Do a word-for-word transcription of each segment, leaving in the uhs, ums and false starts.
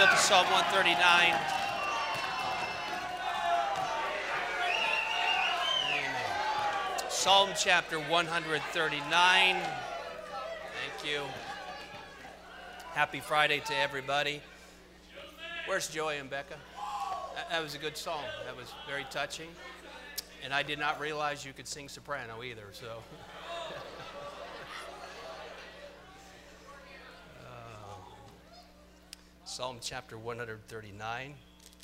Bible to Psalm one thirty-nine. Amen. Psalm chapter one thirty-nine. Thank you. Happy Friday to everybody. Where's Joey and Becca? That was a good song. That was very touching. And I did not realize you could sing soprano either, so. uh, Psalm chapter one thirty-nine.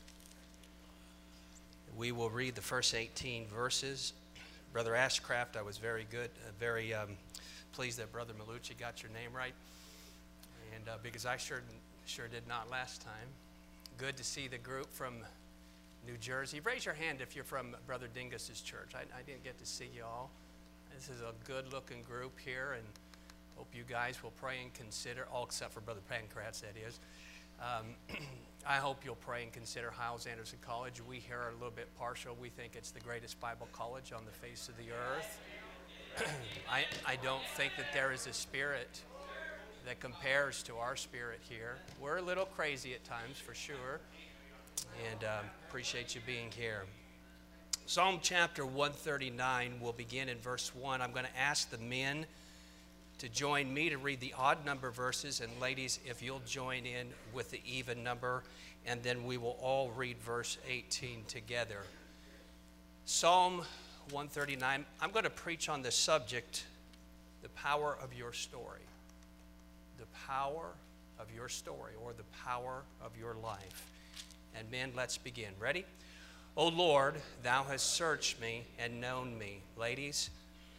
We will read the first eighteen verses. Brother Ashcraft, I was very good, uh, very um, pleased that Brother Malucci got your name right. And uh, because I sure, sure did not last time. Good to see the group from New Jersey. Raise your hand if you're from Brother Dingus's church. I, I didn't get to see you all. This is a good-looking group here, and hope you guys will pray and consider, all except for Brother Pancratz, that is. Um, I hope you'll pray and consider Hyles Anderson College. We here are a little bit partial. We think it's the greatest Bible college on the face of the earth. I, I don't think that there is a spirit that compares to our spirit here. We're a little crazy at times, for sure, and um, appreciate you being here. Psalm chapter one thirty-nine will begin in verse one. I'm going to ask the men to join me to read the odd number verses, and ladies, if you'll join in with the even number, and then we will all read verse eighteen together. Psalm one thirty-nine, I'm going to preach on the subject, the power of your story. The power of your story, or the power of your life. And men, let's begin. Ready? O Lord, thou hast searched me and known me. Ladies.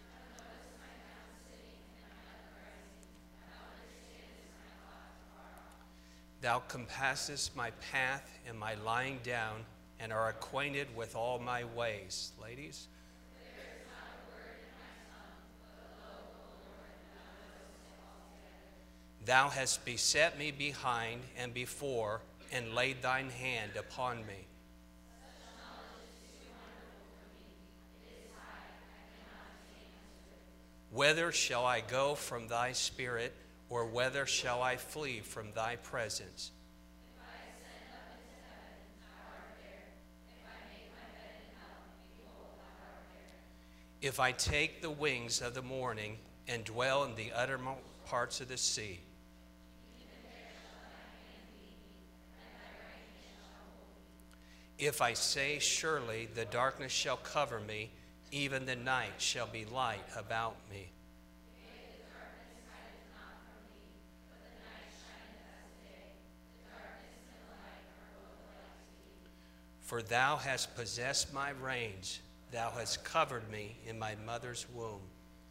Thou compassest my path and my lying down, and are acquainted with all my ways. Ladies. Thou hast beset me behind and before, and laid thine hand upon me. Whither shall I go from thy spirit, or whither shall I flee from thy presence? If I ascend up into heaven, thou art there. If I make my bed in hell, behold, thou art there. If I take the wings of the morning and dwell in the uttermost parts of the sea, if I say, surely the darkness shall cover me, even the night shall be light about me. For thou hast possessed my reins, thou hast covered me in my mother's womb.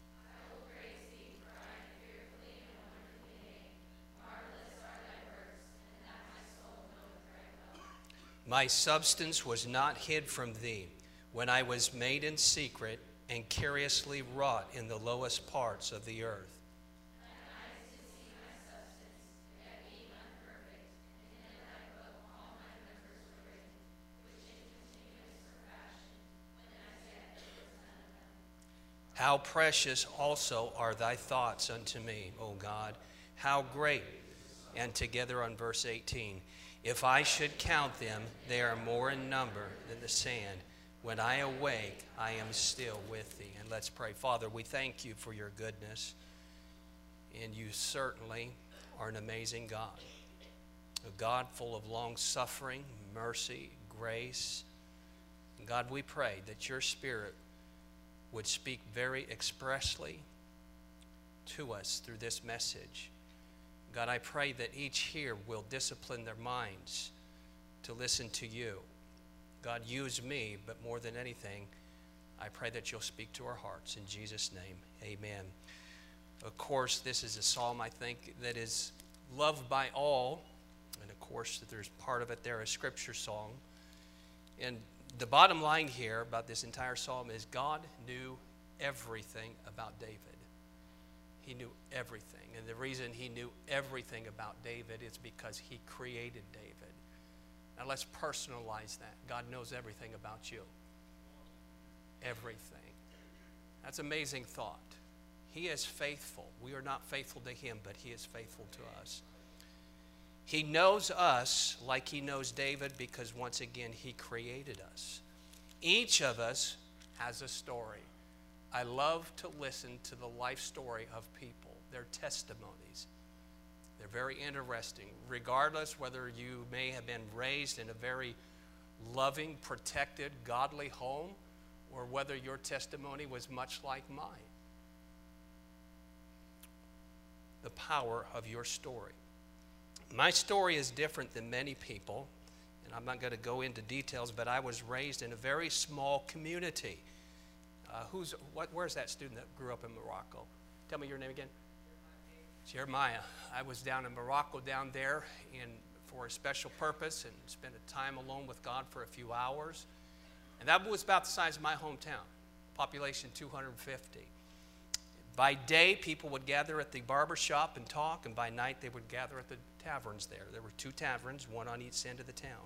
My substance was not hid from thee, when I was made in secret and curiously wrought in the lowest parts of the earth. Thine eyes did see my substance, yet being unperfect, and in thy book all my members were written, which in continuance were fashioned, when as yet there was none of them. How precious also are thy thoughts unto me, O God, how great. And together on verse eighteen. If I should count them, they are more in number than the sand. When I awake, I am still with thee. And let's pray. Father, we thank you for your goodness. And you certainly are an amazing God. A God full of long suffering, mercy, grace. And God, we pray that your Spirit would speak very expressly to us through this message. God, I pray that each here will discipline their minds to listen to you. God, use me, but more than anything, I pray that you'll speak to our hearts. In Jesus' name, amen. Of course, this is a psalm, I think, that is loved by all. And of course, there's part of it there, a scripture song. And the bottom line here about this entire psalm is God knew everything about David. He knew everything. And the reason he knew everything about David is because he created David. Now let's personalize that. God knows everything about you. Everything. That's an amazing thought. He is faithful. We are not faithful to him, but he is faithful to us. He knows us like he knows David because, once again, he created us. Each of us has a story. I love to listen to the life story of people, their testimonies. They're very interesting, regardless whether you may have been raised in a very loving, protected, godly home, or whether your testimony was much like mine. The power of your story. My story is different than many people, and I'm not going to go into details, but I was raised in a very small community. Uh, who's, what, where's that student that grew up in Morocco? Tell me your name again. Jeremiah. I was down in Morocco down there in, for a special purpose and spent a time alone with God for a few hours. And that was about the size of my hometown, population two hundred fifty. By day, people would gather at the barber shop and talk, and by night they would gather at the taverns there. There were two taverns, one on each end of the town.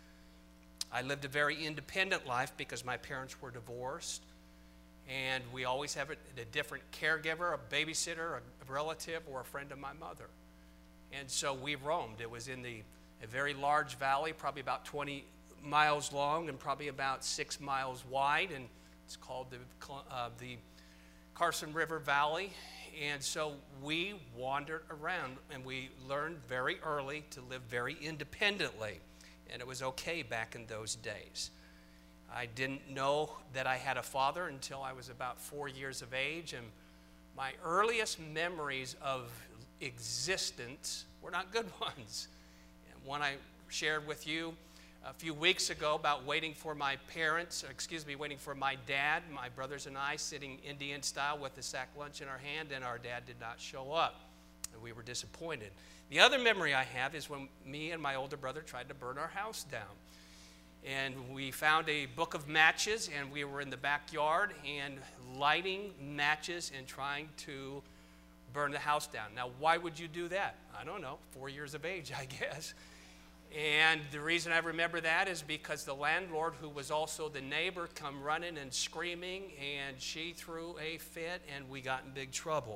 I lived a very independent life because my parents were divorced, and we always have a, a different caregiver, a babysitter, a relative, or a friend of my mother. And so we roamed. It was in the, a very large valley, probably about twenty miles long and probably about six miles wide, and it's called the, uh, the Carson River Valley. And so we wandered around, and we learned very early to live very independently, and it was okay back in those days. I didn't know that I had a father until I was about four years of age, and my earliest memories of existence were not good ones. And one I shared with you a few weeks ago about waiting for my parents, excuse me, waiting for my dad, my brothers and I sitting Indian style with a sack lunch in our hand, and our dad did not show up, and we were disappointed. The other memory I have is when me and my older brother tried to burn our house down. And we found a book of matches, and we were in the backyard and lighting matches and trying to burn the house down. Now, why would you do that? I don't know, four years of age, I guess. And the reason I remember that is because the landlord, who was also the neighbor, come running and screaming, and she threw a fit, and we got in big trouble.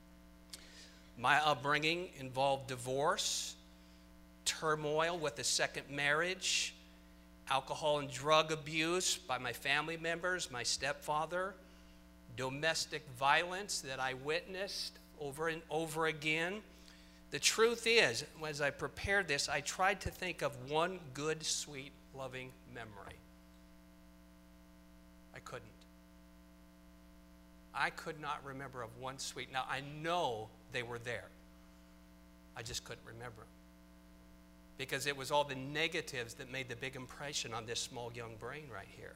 My upbringing involved divorce, turmoil with a second marriage, alcohol and drug abuse by my family members, my stepfather, domestic violence that I witnessed over and over again. The truth is, as I prepared this, I tried to think of one good, sweet, loving memory. I couldn't. I could not remember of one sweet. Now, I know they were there. I just couldn't remember them, because it was all the negatives that made the big impression on this small young brain right here.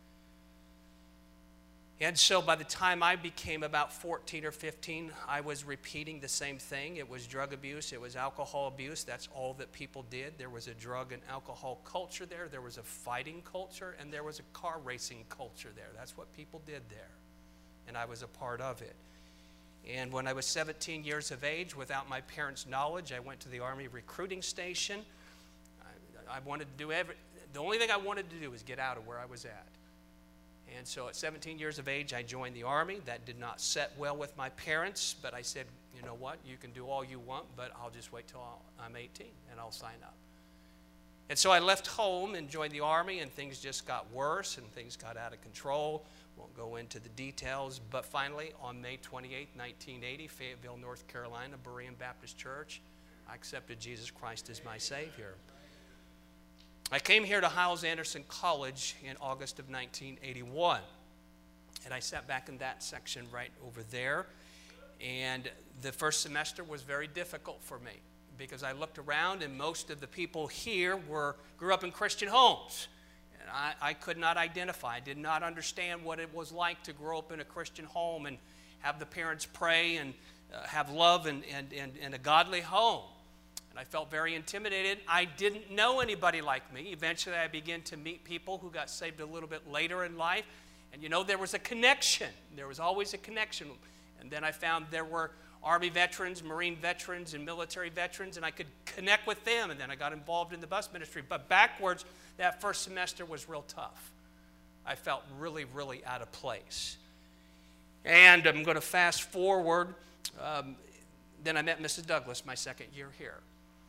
And so by the time I became about fourteen or fifteen, I was repeating the same thing. It was drug abuse. It was alcohol abuse. That's all that people did. There was a drug and alcohol culture there. There was a fighting culture, and there was a car racing culture there. That's what people did there, and I was a part of it. And when I was seventeen years of age, without my parents' knowledge, I went to the Army recruiting station. I, I wanted to do every, the only thing I wanted to do was get out of where I was at. And so at seventeen years of age, I joined the Army. That did not set well with my parents, but I said, you know what, you can do all you want, but I'll just wait till I'm eighteen and I'll sign up. And so I left home and joined the Army, and things just got worse and things got out of control. Won't go into the details, but finally on May twenty-eighth, nineteen eighty, Fayetteville, North Carolina, Berean Baptist Church, I accepted Jesus Christ as my Savior. I came here to Hyles-Anderson College in August of nineteen eighty-one, and I sat back in that section right over there, and the first semester was very difficult for me because I looked around, and most of the people here were grew up in Christian homes. And I, I could not identify, I did not understand what it was like to grow up in a Christian home and have the parents pray and uh, have love and, and, and, and a godly home. And I felt very intimidated. I didn't know anybody like me. Eventually I began to meet people who got saved a little bit later in life. And you know, there was a connection. There was always a connection. And then I found there were Army veterans, Marine veterans, and military veterans, and I could connect with them, and then I got involved in the bus ministry. But backwards, that first semester was real tough. I felt really, really out of place. And I'm going to fast forward. Um, then I met Missus Douglas my second year here.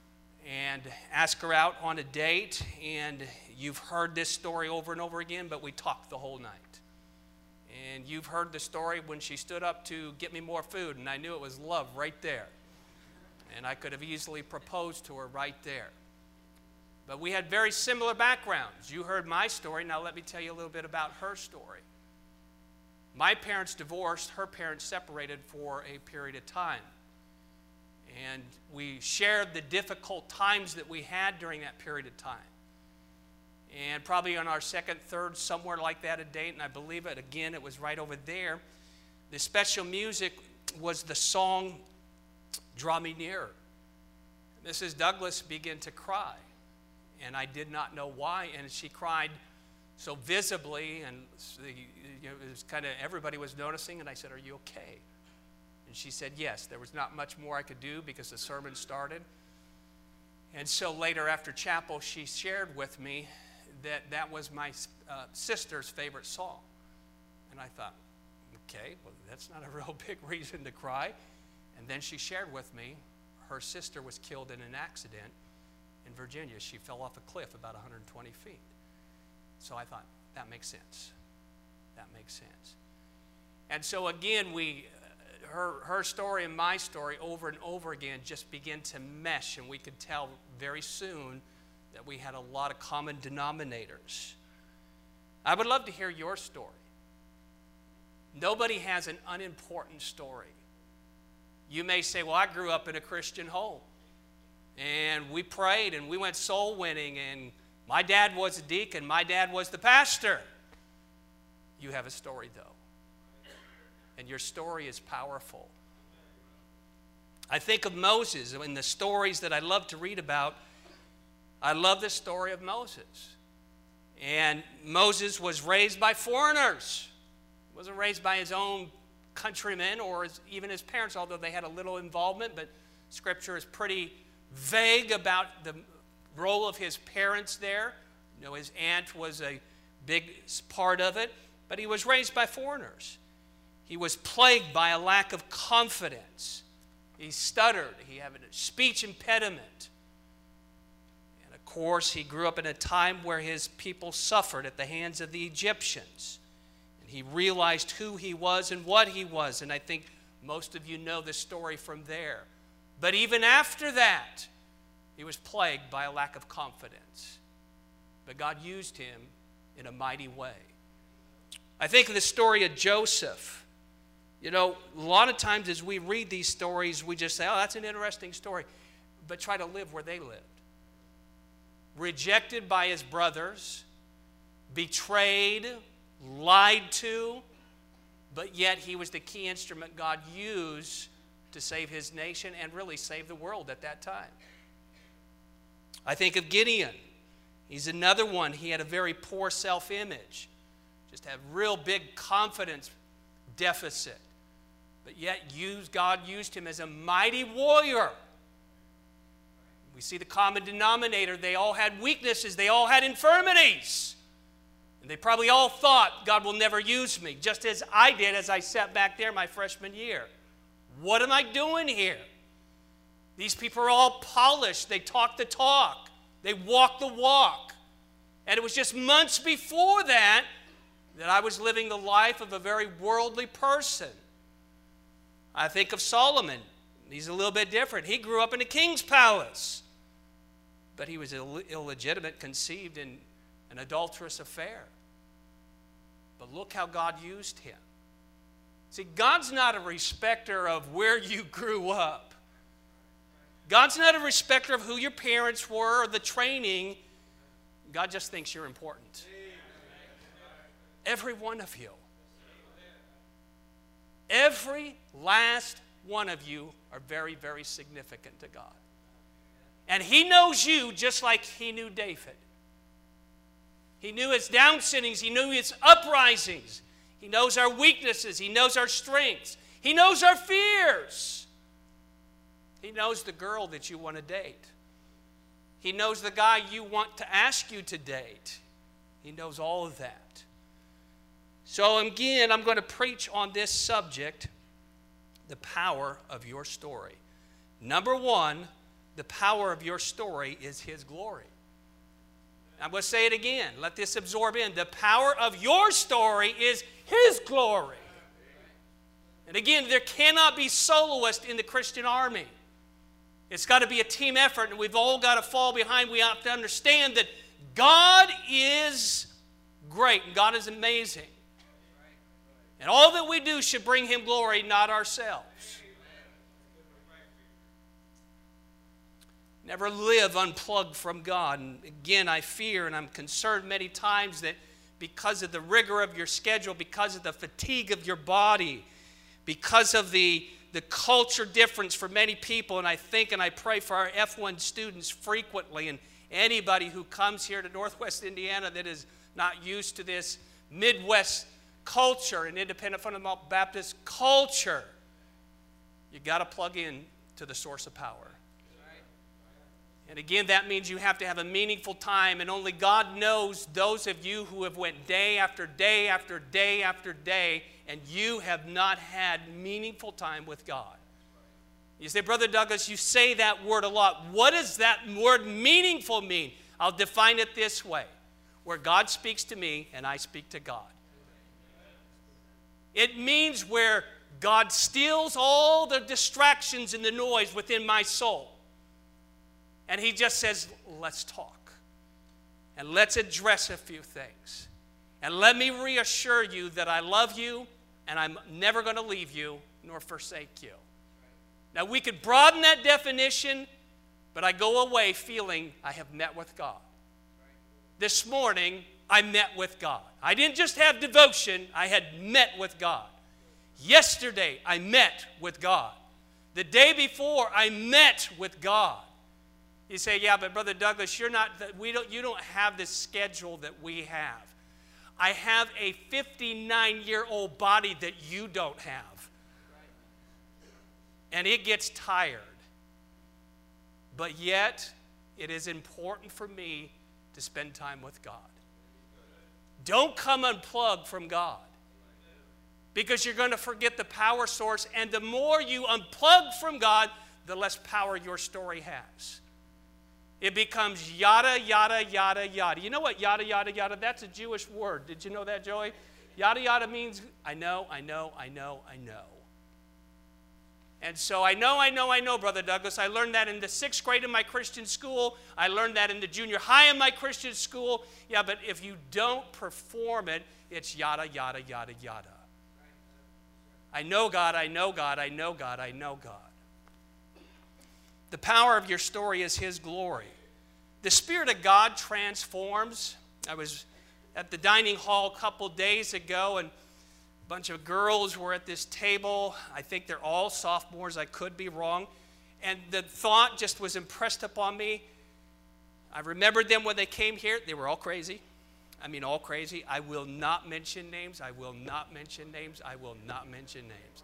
and ask her out on a date. And you've heard this story over and over again, but we talked the whole night. And you've heard the story when she stood up to get me more food, and I knew it was love right there. And I could have easily proposed to her right there. But we had very similar backgrounds. You heard my story. Now let me tell you a little bit about her story. My parents divorced. Her parents separated for a period of time. And we shared the difficult times that we had during that period of time. And probably on our second, third, somewhere like that a date, and I believe it, again, it was right over there, the special music was the song, Draw Me Nearer. Missus Douglas began to cry, and I did not know why, and she cried so visibly, and it was kind of, everybody was noticing, and I said, "Are you okay?" And she said, "Yes." There was not much more I could do because the sermon started. And so later after chapel, she shared with me that that was my uh, sister's favorite song. And I thought, okay, well, that's not a real big reason to cry. And then she shared with me her sister was killed in an accident in Virginia. She fell off a cliff about one hundred twenty feet. So I thought, that makes sense. That makes sense. And so again, we, uh, her, her story and my story over and over again just began to mesh, and we could tell very soon that we had a lot of common denominators. I would love to hear your story. Nobody has an unimportant story. You may say, "Well, I grew up in a Christian home, and we prayed, and we went soul winning, and my dad was a deacon, my dad was the pastor." You have a story, though, and your story is powerful. I think of Moses, in the stories that I love to read about. I love the story of Moses. And Moses was raised by foreigners. He wasn't raised by his own countrymen or his, even his parents, although they had a little involvement, but Scripture is pretty vague about the role of his parents there. You know, his aunt was a big part of it, but he was raised by foreigners. He was plagued by a lack of confidence. He stuttered. He had a speech impediment. And of course, he grew up in a time where his people suffered at the hands of the Egyptians. And he realized who he was and what he was. And I think most of you know the story from there. But even after that, he was plagued by a lack of confidence. But God used him in a mighty way. I think of the story of Joseph. You know, a lot of times as we read these stories, we just say, "Oh, that's an interesting story." But try to live where they lived. Rejected by his brothers, betrayed, lied to, but yet he was the key instrument God used to save his nation and really save the world at that time. I think of Gideon. He's another one. He had a very poor self-image. Just had real big confidence deficit. But yet used, God used him as a mighty warrior. We see the common denominator. They all had weaknesses. They all had infirmities. And they probably all thought, "God will never use me," just as I did as I sat back there my freshman year. What am I doing here? These people are all polished. They talk the talk. They walk the walk. And it was just months before that that I was living the life of a very worldly person. I think of Solomon. He's a little bit different. He grew up in a king's palace. But he was Ill- illegitimate, conceived in an adulterous affair. But look how God used him. See, God's not a respecter of where you grew up. God's not a respecter of who your parents were or the training. God just thinks you're important. Every one of you. Every last one of you are very, very significant to God. And he knows you just like he knew David. He knew his down sittings. He knew his uprisings. He knows our weaknesses. He knows our strengths. He knows our fears. He knows the girl that you want to date. He knows the guy you want to ask you to date. He knows all of that. So again, I'm going to preach on this subject, the power of your story. Number one, The power of your story is His glory. I'm going to say it again. Let this absorb in. The power of your story is His glory. And again, there cannot be soloists in the Christian army. It's got to be a team effort, and we've all got to fall behind. We have to understand that God is great, and God is amazing. And all that we do should bring Him glory, not ourselves. Never live unplugged from God. And again, I fear and I'm concerned many times that because of the rigor of your schedule, because of the fatigue of your body, because of the, the culture difference for many people, and I think and I pray for our F one students frequently, and anybody who comes here to Northwest Indiana that is not used to this Midwest culture and independent fundamental Baptist culture, you got to plug in to the source of power. And again, that means you have to have a meaningful time, and only God knows those of you who have went day after day after day after day, and you have not had meaningful time with God. You say, Brother Douglas, you say that word a lot. What does that word meaningful mean? I'll define it this way. Where God speaks to me and I speak to God. It means where God steals all the distractions and the noise within my soul. And He just says, let's talk. And let's address a few things. And let me reassure you that I love you and I'm never going to leave you nor forsake you. Now, we could broaden that definition, but I go away feeling I have met with God. This morning, I met with God. I didn't just have devotion, I had met with God. Yesterday, I met with God. The day before, I met with God. You say, yeah, but Brother Douglas, you're not, we don't, you don't have this schedule that we have. I have a fifty-nine-year-old body that you don't have. And it gets tired. But yet, it is important for me to spend time with God. Don't come unplugged from God, because you're going to forget the power source, and the more you unplug from God, the less power your story has. It becomes yada, yada, yada, yada. You know what yada, yada, yada? That's a Jewish word. Did you know that, Joey? Yada, yada means I know, I know, I know, I know. And so I know, I know, I know, Brother Douglas. I learned that in the sixth grade in my Christian school. I learned that in the junior high in my Christian school. Yeah, but if you don't perform it, it's yada, yada, yada, yada. I know God, I know God, I know God, I know God. The power of your story is His glory. The Spirit of God transforms. I was at the dining hall a couple days ago, and a bunch of girls were at this table. I think they're all sophomores. I could be wrong. And the thought just was impressed upon me. I remembered them when they came here. They were all crazy. I mean, all crazy. I will not mention names. I will not mention names. I will not mention names.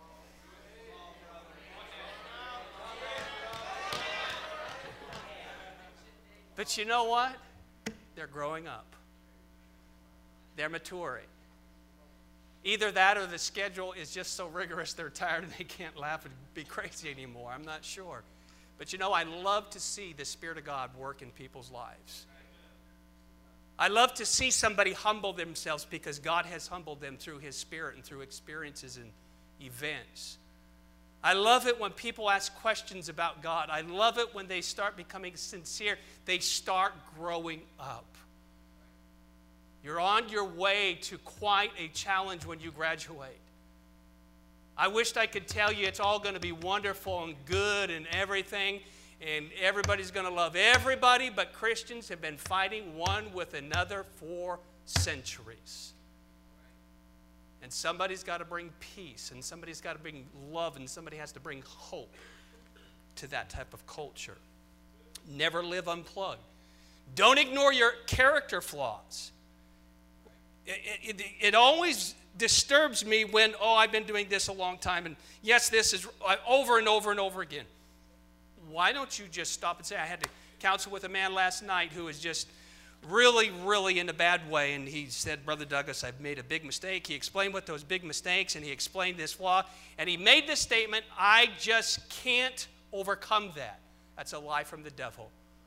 But you know what? They're growing up. They're maturing. Either that or the schedule is just so rigorous they're tired and they can't laugh and be crazy anymore. I'm not sure. But you know, I love to see the Spirit of God work in people's lives. I love to see somebody humble themselves because God has humbled them through His Spirit and through experiences and events. I love it when people ask questions about God. I love it when they start becoming sincere. They start growing up. You're on your way to quite a challenge when you graduate. I wished I could tell you it's all going to be wonderful and good and everything, and everybody's going to love everybody, but Christians have been fighting one with another for centuries. And somebody's got to bring peace, and somebody's got to bring love, and somebody has to bring hope to that type of culture. Never live unplugged. Don't ignore your character flaws. It, it, it always disturbs me when, oh, I've been doing this a long time, and yes, this is over and over and over again. Why don't you just stop and say, I had to counsel with a man last night who was just really, really in a bad way, and he said, Brother Douglas, I've made a big mistake. He explained what those big mistakes, and he explained this flaw, and he made this statement, I just can't overcome that. That's a lie from the devil.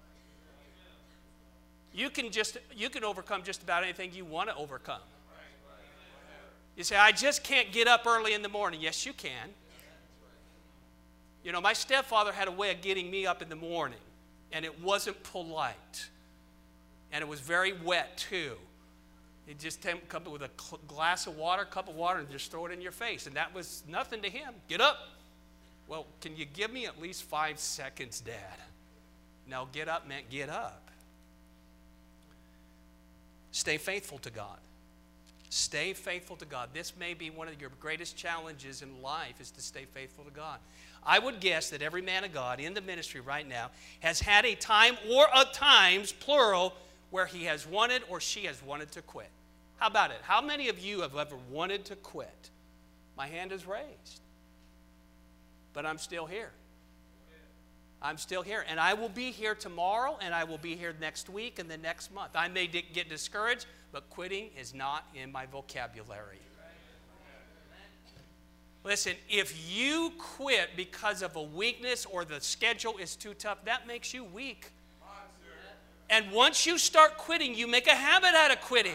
You can just you can overcome just about anything you want to overcome. You say, I just can't get up early in the morning. Yes, you can. You know, my stepfather had a way of getting me up in the morning, and it wasn't polite. And it was very wet, too. He'd just come up with a glass of water, cup of water, and just throw it in your face. And that was nothing to him. Get up. Well, can you give me at least five seconds, Dad? No, get up meant get up. Stay faithful to God. Stay faithful to God. This may be one of your greatest challenges in life, is to stay faithful to God. I would guess that every man of God in the ministry right now has had a time, or at times, plural, where he has wanted or she has wanted to quit. How about it? How many of you have ever wanted to quit? My hand is raised. But I'm still here. I'm still here. And I will be here tomorrow, and I will be here next week and the next month. I may get discouraged, but quitting is not in my vocabulary. Listen, if you quit because of a weakness or the schedule is too tough, that makes you weak. And once you start quitting, you make a habit out of quitting.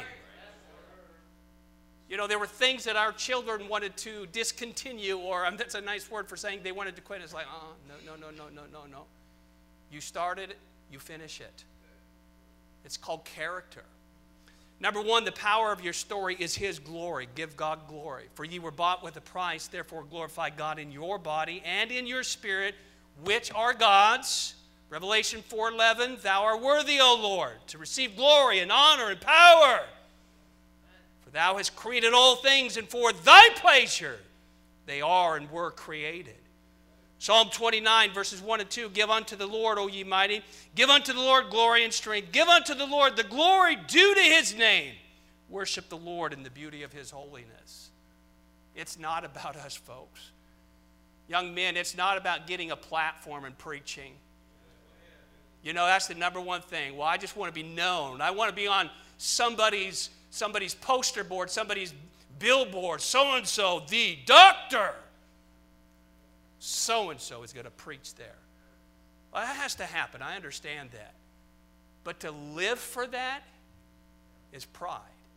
You know, there were things that our children wanted to discontinue, or um, that's a nice word for saying they wanted to quit. It's like, oh, no, no, no, no, no, no, no. You started it, you finish it. It's called character. Number one, the power of your story is His glory. Give God glory. For ye were bought with a price, therefore glorify God in your body and in your spirit, which are God's. Revelation four eleven, thou art worthy, O Lord, to receive glory and honor and power. For thou hast created all things, and for thy pleasure they are and were created. Psalm twenty-nine, verses one and two, give unto the Lord, O ye mighty, give unto the Lord glory and strength. Give unto the Lord the glory due to His name. Worship the Lord in the beauty of His holiness. It's not about us, folks. Young men, it's not about getting a platform and preaching. You know, that's the number one thing. Well, I just want to be known. I want to be on somebody's, somebody's poster board, somebody's billboard. So-and-so, the doctor. So-and-so is going to preach there. Well, that has to happen. I understand that. But to live for that is pride.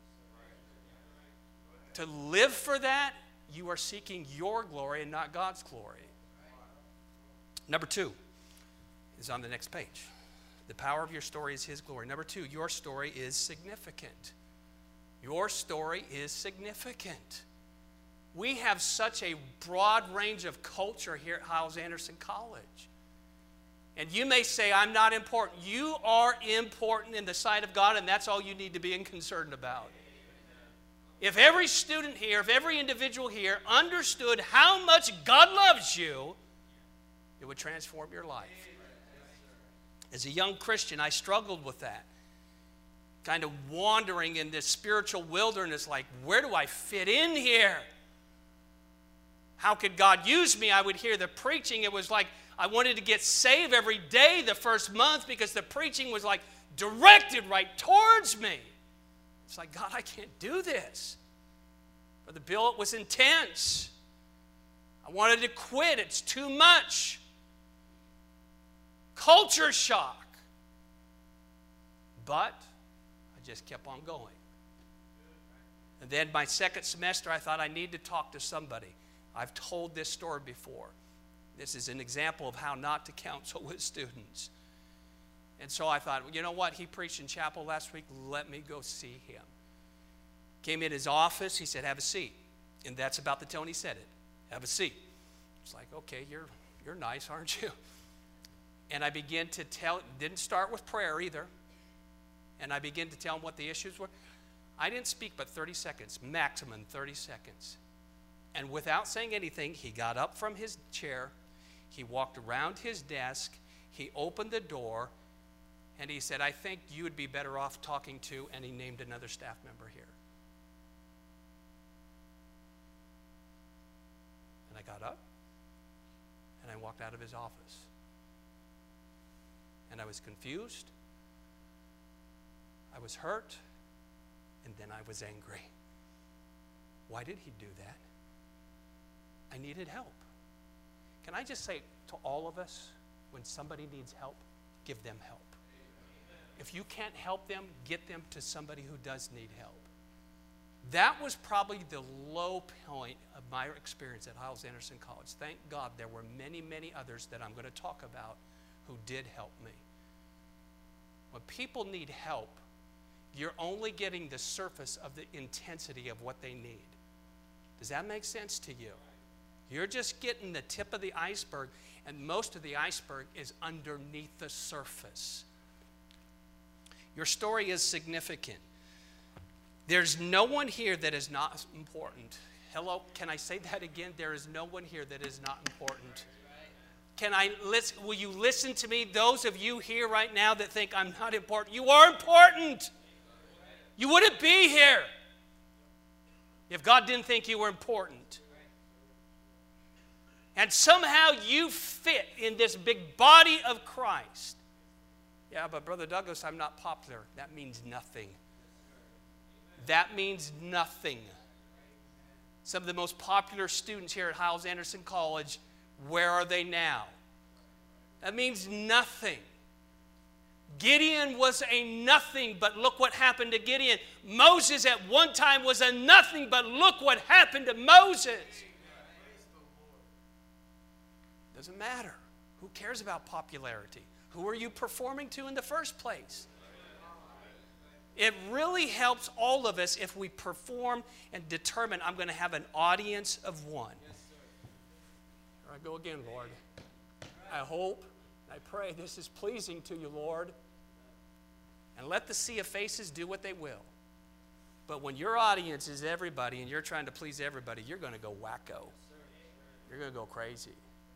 To live for that, you are seeking your glory and not God's glory. Number two is on the next page. The power of your story is His glory. Number two, your story is significant. Your story is significant. We have such a broad range of culture here at Hyles-Anderson College. And you may say, I'm not important. You are important in the sight of God, and that's all you need to be concerned about. If every student here, if every individual here understood how much God loves you, it would transform your life. As a young Christian, I struggled with that. Kind of wandering in this spiritual wilderness, like, where do I fit in here? How could God use me? I would hear the preaching. It was like I wanted to get saved every day the first month because the preaching was like directed right towards me. It's like, God, I can't do this. Brother Bill, it was intense. I wanted to quit. It's too much. Culture shock. But I just kept on going. And then my second semester, I thought I need to talk to somebody. I've told this story before. This is an example of how not to counsel with students. And so I thought, well, you know what? He preached in chapel last week. Let me go see him. Came in his office. He said, have a seat. And that's about the tone he said it. Have a seat. It's like, okay, you're, you're nice, aren't you? And I began to tell, didn't start with prayer either. And I began to tell him what the issues were. I didn't speak but thirty seconds, maximum thirty seconds. And without saying anything, he got up from his chair. He walked around his desk. He opened the door. And he said, I think you would be better off talking to, and he named another staff member here. And I got up, and I walked out of his office. And I was confused. I was hurt. And then I was angry. Why did he do that? I needed help. Can I just say to all of us, when somebody needs help, give them help. If you can't help them, get them to somebody who does need help. That was probably the low point of my experience at Hyles-Anderson College. Thank God there were many, many others that I'm going to talk about who did help me. When people need help, you're only getting the surface of the intensity of what they need. Does that make sense to you? You're just getting the tip of the iceberg, and most of the iceberg is underneath the surface. Your story is significant. There's no one here that is not important. Hello, can I say that again? There is no one here that is not important. Can I listen? Will you listen to me? Those of you here right now that think I'm not important, you are important. You wouldn't be here if God didn't think you were important. And somehow you fit in this big body of Christ. Yeah, but Brother Douglas, I'm not popular. That means nothing. That means nothing. Some of the most popular students here at Hyles-Anderson College, where are they now? That means nothing. Gideon was a nothing, but look what happened to Gideon. Moses at one time was a nothing, but look what happened to Moses. Doesn't matter. Who cares about popularity? Who are you performing to in the first place? It really helps all of us if we perform and determine, I'm going to have an audience of one. Here I go again, Lord. I hope, I pray this is pleasing to you, Lord. And let the sea of faces do what they will. But when your audience is everybody and you're trying to please everybody, you're going to go wacko. You're going to go crazy.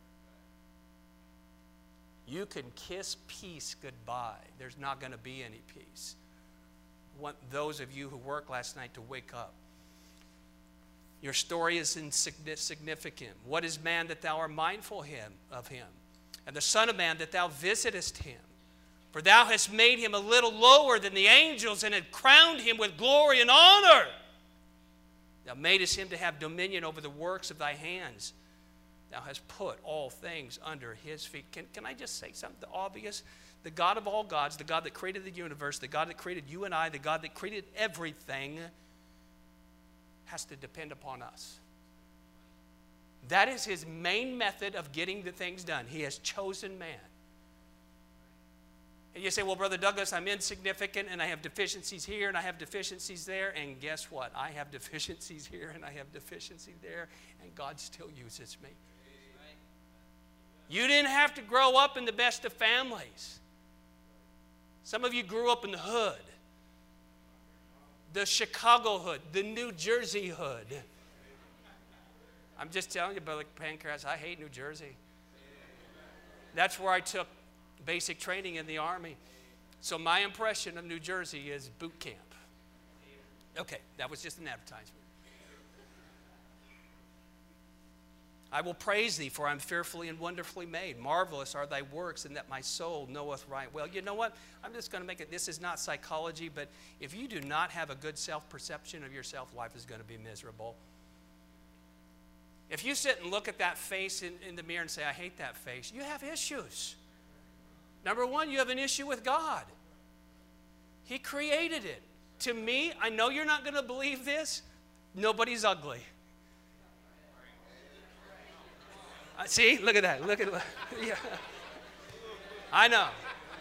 You can kiss peace goodbye. There's not going to be any peace. I want those of you who worked last night to wake up. Your story is insignificant. What is man that thou art mindful him of him? And the Son of Man that thou visitest him? For thou hast made him a little lower than the angels, and had crowned him with glory and honor. Thou madest him to have dominion over the works of thy hands. Thou hast put all things under his feet. Can, can I just say something obvious? The God of all gods, the God that created the universe, the God that created you and I, the God that created everything, has to depend upon us. That is his main method of getting the things done. He has chosen man. And you say, well, Brother Douglas, I'm insignificant, and I have deficiencies here, and I have deficiencies there. And guess what? I have deficiencies here, and I have deficiencies there, and God still uses me. You didn't have to grow up in the best of families. Some of you grew up in the hood, the Chicago hood, the New Jersey hood. I'm just telling you, Brother Pancras, I hate New Jersey. That's where I took basic training in the Army. So my impression of New Jersey is boot camp. Okay, that was just an advertisement. I will praise thee, for I am fearfully and wonderfully made. Marvelous are thy works, and that my soul knoweth right well. You know what? I'm just going to make it, this is not psychology, but if you do not have a good self-perception of yourself, life is going to be miserable. If you sit and look at that face in, in the mirror and say, I hate that face, you have issues. Number one, you have an issue with God. He created it. To me, I know you're not going to believe this, nobody's ugly. Uh, see, look at that. Look at that. Yeah. I know.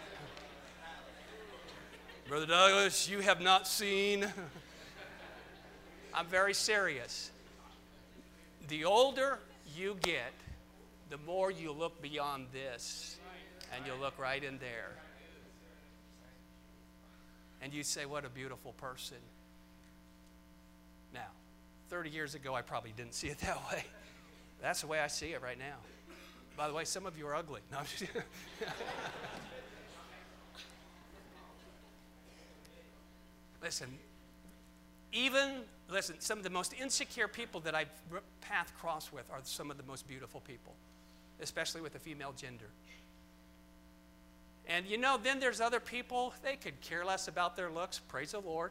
Brother Douglas, you have not seen. I'm very serious. The older you get, the more you look beyond this, and you look right in there. And you say, what a beautiful person. Now, thirty years ago, I probably didn't see it that way. That's the way I see it right now. By the way, some of you are ugly. No, I'm just Listen, even, listen, some of the most insecure people that I've path crossed with are some of the most beautiful people, especially with the female gender. And you know, then there's other people, they could care less about their looks, praise the Lord.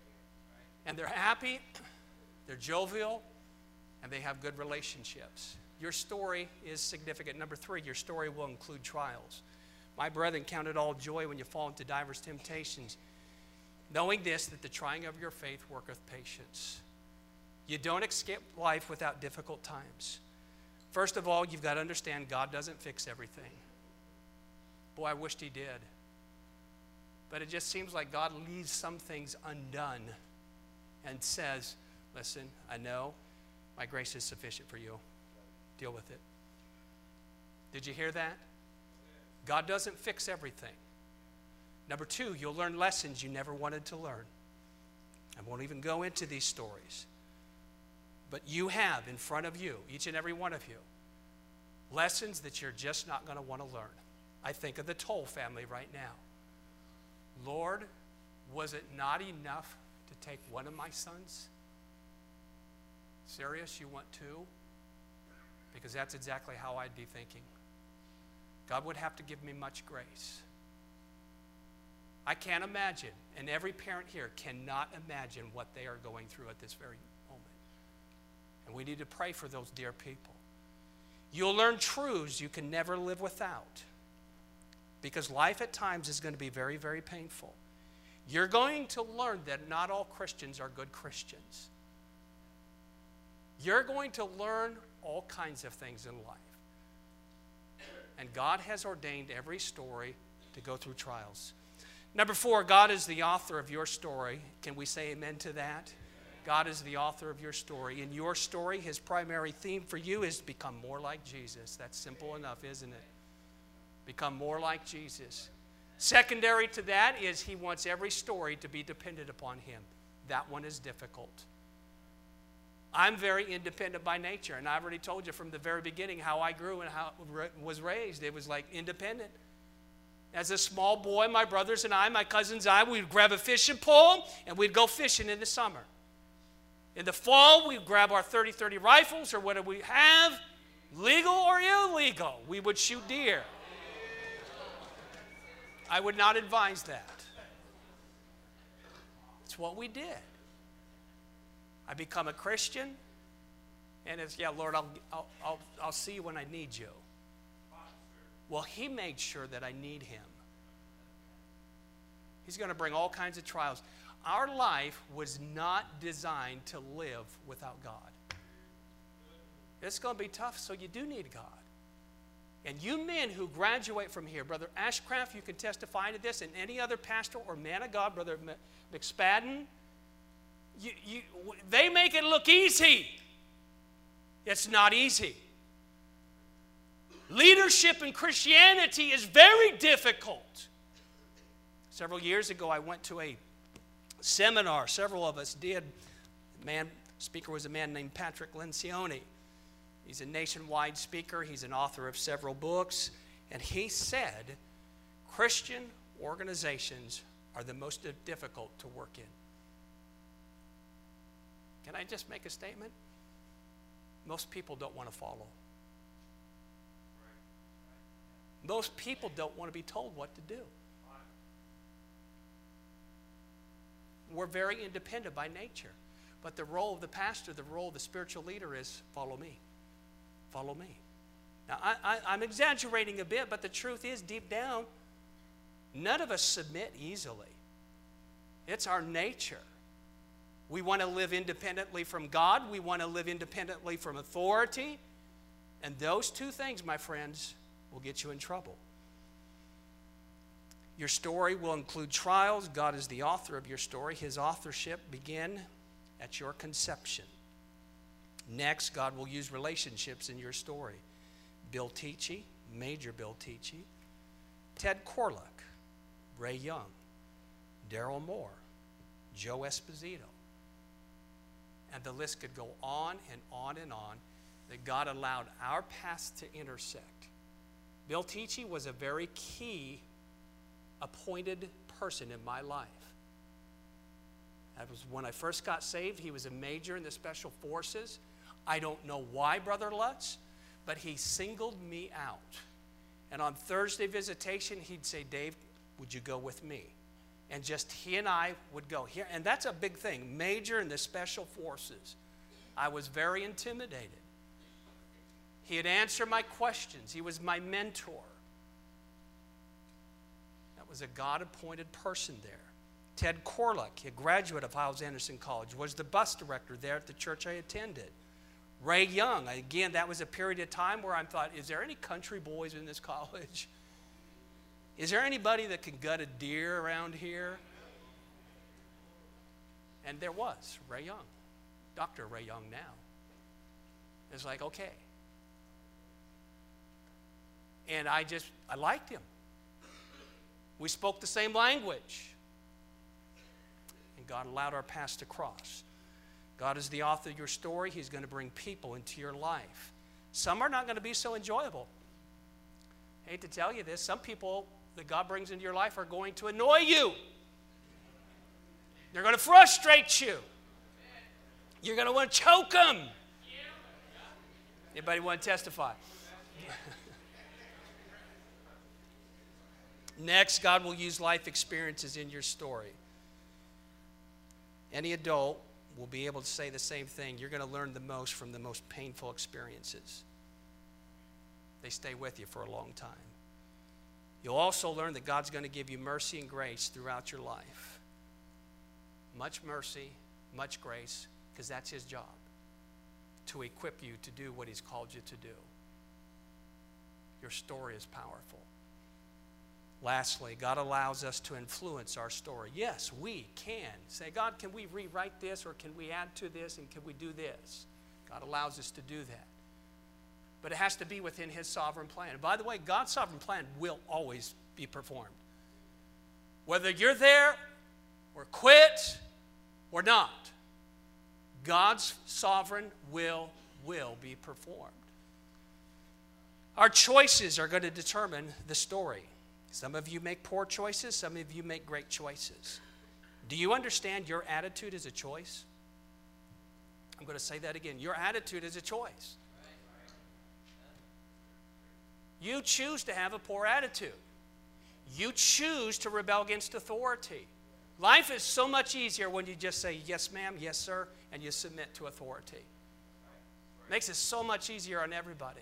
And they're happy, they're jovial, and they have good relationships. Your story is significant. Number three, your story will include trials. My brethren, count it all joy when you fall into divers temptations, knowing this, that the trying of your faith worketh patience. You don't escape life without difficult times. First of all, you've got to understand God doesn't fix everything. Boy, I wished he did. But it just seems like God leaves some things undone and says, listen, I know my grace is sufficient for you. Deal with it. Did you hear that? God doesn't fix everything. Number two, you'll learn lessons you never wanted to learn. I won't even go into these stories. But you have in front of you, each and every one of you, lessons that you're just not going to want to learn. I think of the Toll family right now. Lord, was it not enough to take one of my sons? Serious, you want two? Because that's exactly how I'd be thinking. God would have to give me much grace. I can't imagine, and every parent here cannot imagine what they are going through at this very moment. And we need to pray for those dear people. You'll learn truths you can never live without. Because life at times is going to be very, very painful. You're going to learn that not all Christians are good Christians. You're going to learn all kinds of things in life. And God has ordained every story to go through trials. Number four, God is the author of your story. Can we say amen to that? God is the author of your story. In your story, his primary theme for you is to become more like Jesus. That's simple enough, isn't it? Become more like Jesus. Secondary to that is he wants every story to be dependent upon him. That one is difficult. I'm very independent by nature, and I've already told you from the very beginning how I grew and how I was raised. It was like independent. As a small boy, my brothers and I, my cousins and I, we'd grab a fishing pole and we'd go fishing in the summer. In the fall, we'd grab our thirty thirty rifles or whatever we have, legal or illegal. We would shoot deer. I would not advise that. It's what we did. I become a Christian, and it's, yeah, Lord, I'll, I'll, I'll, I'll see you when I need you. Well, he made sure that I need him. He's going to bring all kinds of trials. Our life was not designed to live without God. It's going to be tough, so you do need God. And you men who graduate from here, Brother Ashcraft, you can testify to this, and any other pastor or man of God, Brother McSpadden, you, you, they make it look easy. It's not easy. Leadership in Christianity is very difficult. Several years ago, I went to a seminar. Several of us did. The man, speaker was a man named Patrick Lencioni. He's a nationwide speaker. He's an author of several books. And he said, Christian organizations are the most difficult to work in. Can I just make a statement? Most people don't want to follow. Most people don't want to be told what to do. We're very independent by nature. But the role of the pastor, the role of the spiritual leader is follow me. Follow me. Now, I, I, I'm exaggerating a bit, but the truth is, deep down, none of us submit easily. It's our nature. We want to live independently from God. We want to live independently from authority. And those two things, my friends, will get you in trouble. Your story will include trials. God is the author of your story. His authorship began at your conception. Next, God will use relationships in your story. Bill Tichy, Major Bill Tichy, Ted Corlick, Ray Young, Daryl Moore, Joe Esposito. And the list could go on and on and on, that God allowed our paths to intersect. Bill Tichy was a very key appointed person in my life. That was when I first got saved. He was a major in the Special Forces. I don't know why, Brother Lutz, but he singled me out. And on Thursday visitation, he'd say, Dave, would you go with me? And just he and I would go here. And that's a big thing. Major in the Special Forces. I was very intimidated. He would answer my questions. He was my mentor. That was a God-appointed person there. Ted Corlick, a graduate of Hyles-Anderson College, was the bus director there at the church I attended. Ray Young, again, that was a period of time where I thought, is there any country boys in this college? Is there anybody that can gut a deer around here? And there was, Ray Young, Doctor Ray Young now. It's like, okay. And I just, I liked him. We spoke the same language. And God allowed our paths to cross. God is the author of your story. He's going to bring people into your life. Some are not going to be so enjoyable. I hate to tell you this. Some people that God brings into your life are going to annoy you. They're going to frustrate you. You're going to want to choke them. Anybody want to testify? Next, God will use life experiences in your story. Any adult will be able to say the same thing. You're going to learn the most from the most painful experiences. They stay with you for a long time. You'll also learn that God's going to give you mercy and grace throughout your life. Much mercy, much grace, because that's His job, to equip you to do what He's called you to do. Your story is powerful. Lastly, God allows us to influence our story. Yes, we can say, God, can we rewrite this, or can we add to this, and can we do this? God allows us to do that. But it has to be within His sovereign plan. And by the way, God's sovereign plan will always be performed. Whether you're there, or quit, or not, God's sovereign will will be performed. Our choices are going to determine the story. Some of you make poor choices. Some of you make great choices. Do you understand your attitude is a choice? I'm going to say that again. Your attitude is a choice. You choose to have a poor attitude. You choose to rebel against authority. Life is so much easier when you just say, yes, ma'am, yes, sir, and you submit to authority. Makes it so much easier on everybody.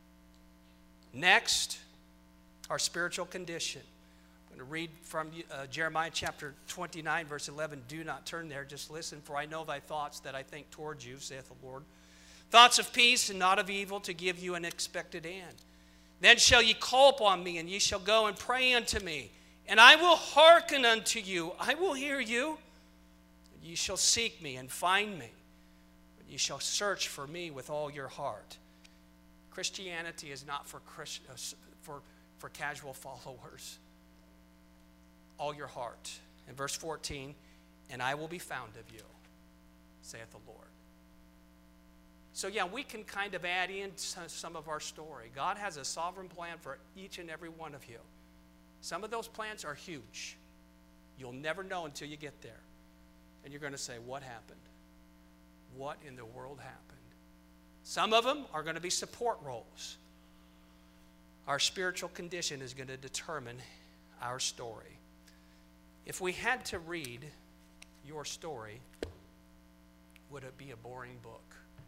Next, our spiritual condition. I'm going to read from uh, Jeremiah chapter twenty-nine, verse eleven. Do not turn there, just listen. For I know thy thoughts that I think towards you, saith the Lord. Thoughts of peace and not of evil, to give you an expected end. Then shall ye call upon me, and ye shall go and pray unto me. And I will hearken unto you. I will hear you. Ye shall seek me and find me. But ye shall search for me with all your heart. Christianity is not for Christ, uh, for for casual followers. All your heart. In verse fourteen, and I will be found of you, saith the Lord. So yeah, we can kind of add in some of our story. God has a sovereign plan for each and every one of you. Some of those plans are huge. You'll never know until you get there. And you're going to say, what happened? What in the world happened? Some of them are going to be support roles. Our spiritual condition is going to determine our story. If we had to read your story, would it be a boring book?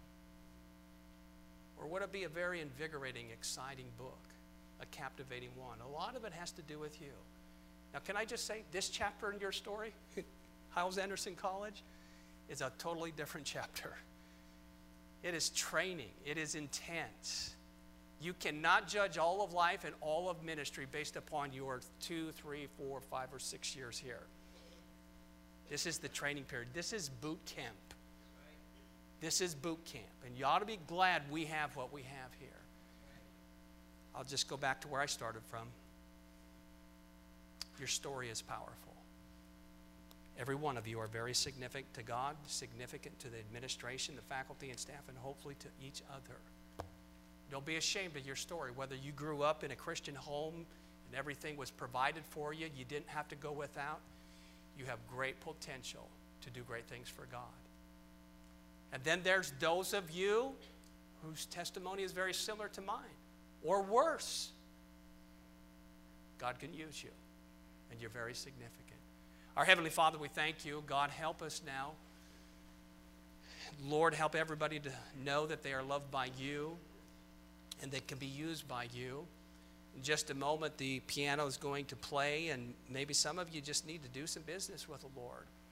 Or would it be a very invigorating, exciting book, a captivating one? A lot of it has to do with you. Now, can I just say, this chapter in your story, Hyles-Anderson College, is a totally different chapter. It is training. It is intense. You cannot judge all of life and all of ministry based upon your two, three, four, five, or six years here. This is the training period. This is boot camp. This is boot camp. And you ought to be glad we have what we have here. I'll just go back to where I started from. Your story is powerful. Every one of you are very significant to God, significant to the administration, the faculty and staff, and hopefully to each other. Don't be ashamed of your story. Whether you grew up in a Christian home and everything was provided for you, you didn't have to go without, you have great potential to do great things for God. And then there's those of you whose testimony is very similar to mine, or worse. God can use you, and you're very significant. Our Heavenly Father, we thank you. God, help us now. Lord, help everybody to know that they are loved by you. and that can be used by you. In just a moment, the piano is going to play, and maybe some of you just need to do some business with the Lord.